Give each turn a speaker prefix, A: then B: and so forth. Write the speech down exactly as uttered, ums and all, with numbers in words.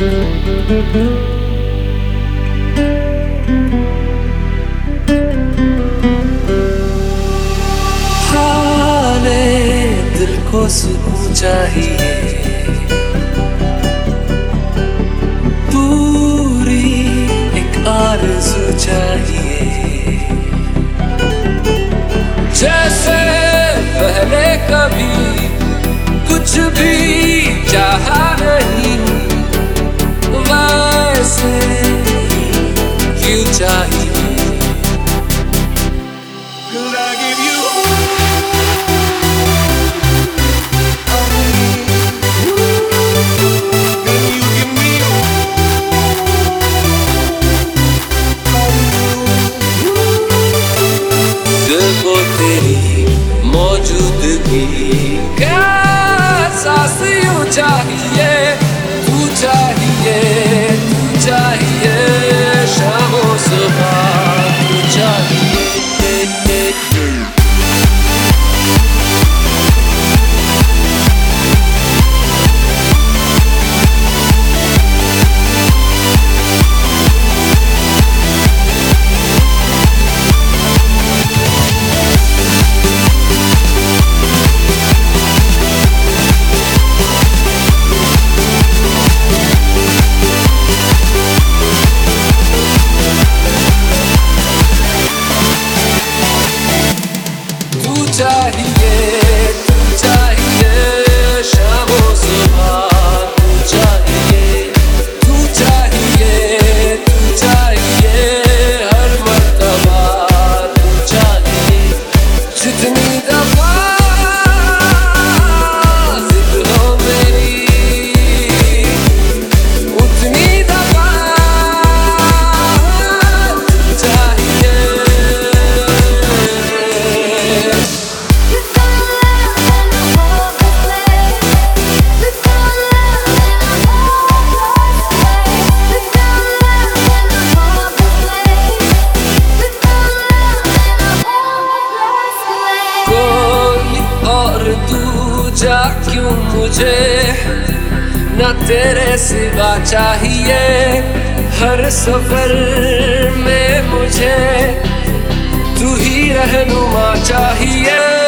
A: हाले दिल को सुकून चाहिए, पूरी एक आरज़ू चाहिए। जैसे पहले कभी कुछ भी चाहा नहीं, वैसे क्यों चाहिए। Could I give you वो तेरी मौजूदगी का एहसास यूं चाहिए। तू चाहिए, तू चाहिए, शामों सुबह तू चाहिए। चाहिए, तू चाहिए, शामों सुबह तू चाहिए। तू चाहिए, तू चाहिए, हर मर्तबा तू चाहिए। जितनी दफा जिद हो मेरी, उतनी दफा तू चाहिए। दूजा क्यों मुझे न तेरे सिवा चाहिए। हर सफर में मुझे तू ही रहनुमा चाहिए।